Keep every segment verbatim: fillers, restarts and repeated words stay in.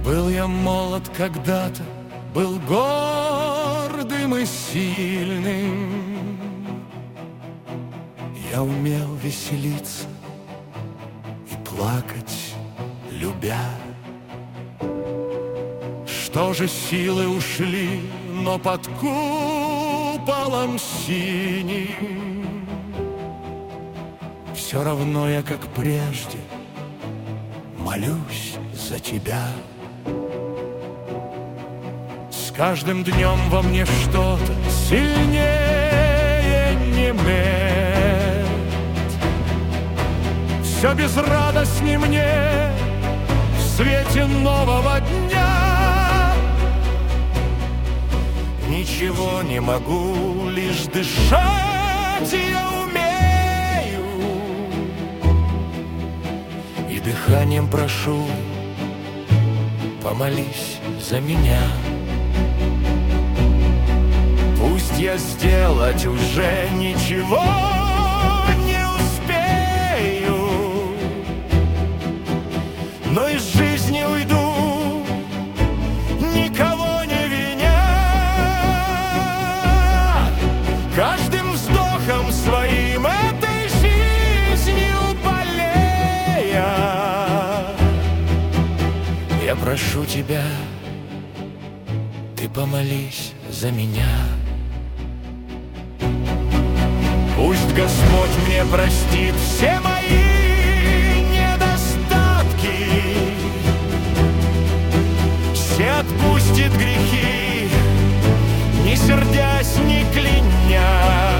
Был я молод когда-то, был гордым и сильным. Я умел веселиться и плакать, любя. Что же силы ушли, но под куполом синим все равно я, как прежде, молюсь за тебя. С каждым днем во мне что-то сильнее немеет. Все безрадостней мне в свете нового дня. Ничего не могу, лишь дышать я умею. И дыханием прошу, помолись за меня. Пусть я сделать уже ничего не успею, но из жизни уйду, никого не виня. Каждым вздохом своим этой жизнью болея, я прошу тебя, ты помолись за меня. Пусть Господь мне простит все мои недостатки, все отпустит грехи, не сердясь, не кляня,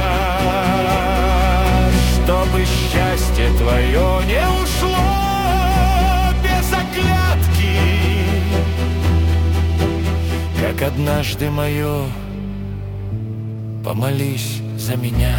чтобы счастье твое не ушло без оглядки, как однажды мое. Помолись за меня.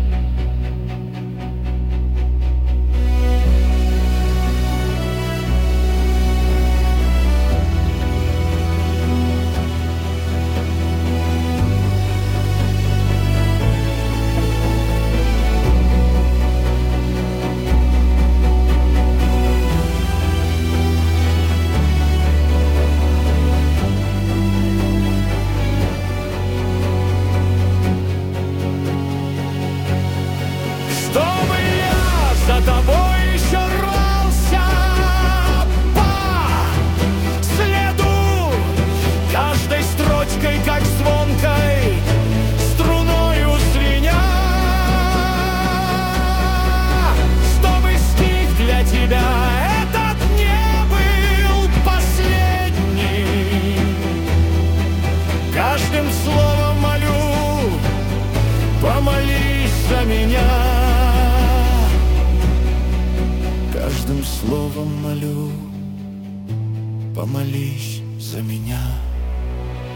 За тобой еще рвался по следу, каждой строчкой, как звонкой струною звеня, чтобы стих для тебя этот не был последний. Каждым словом молю, помолись за меня. Каждым словом молю, помолись за меня.